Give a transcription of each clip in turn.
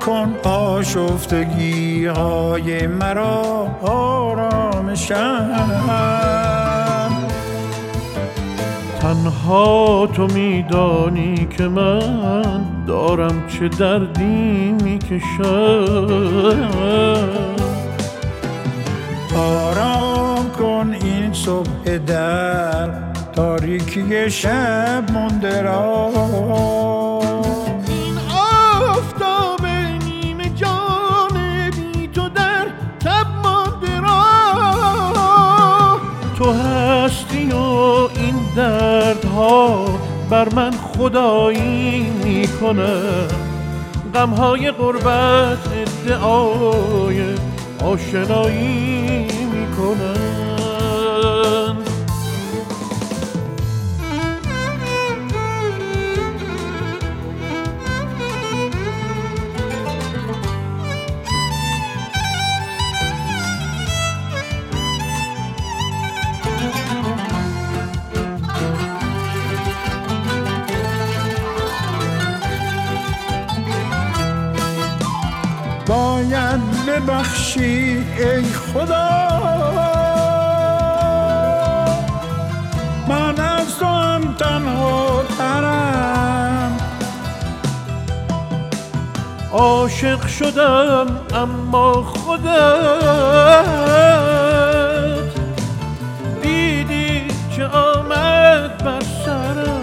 کن آشفتگی های مرا آرامشم. تنها تو میدانی که من دارم چه دردی میکشم. آرام کن این صبح در تاریکی شب مانده را. این آفتاب نیمه جان بی تو در تب مانده را. تو هستی و این دردها بر من خدایی میکنه. غمهای غربت ادعای آشنایی میکنن. باید ببخشی ای خدا، من از تو هم تنها ترم. عاشق شدم اما خودت دیدی چه آمد بر سرم.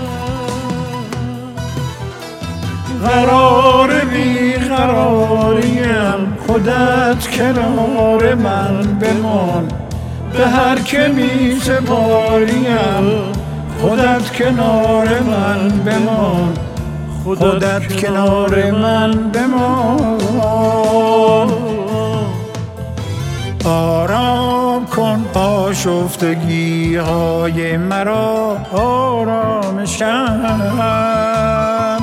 قرار بیقراریم خودت کنار من بمان. به هر که می سپاریم خودت کنار من بمان. خودت کنار من بمان. آرام کن آشفتگی های مرا آرامشم.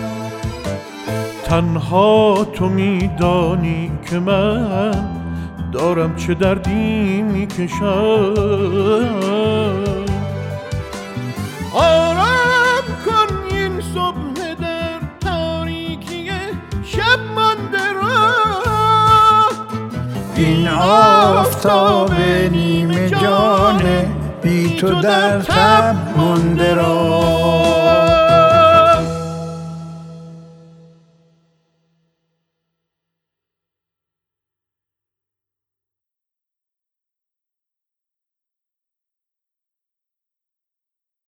تنها تو میدانی که من دارم چه دردی میکشم. آرام کن این صبح در تاریکی شب مانده را. این آفتاب نیمه جان بی تو در تب مانده را.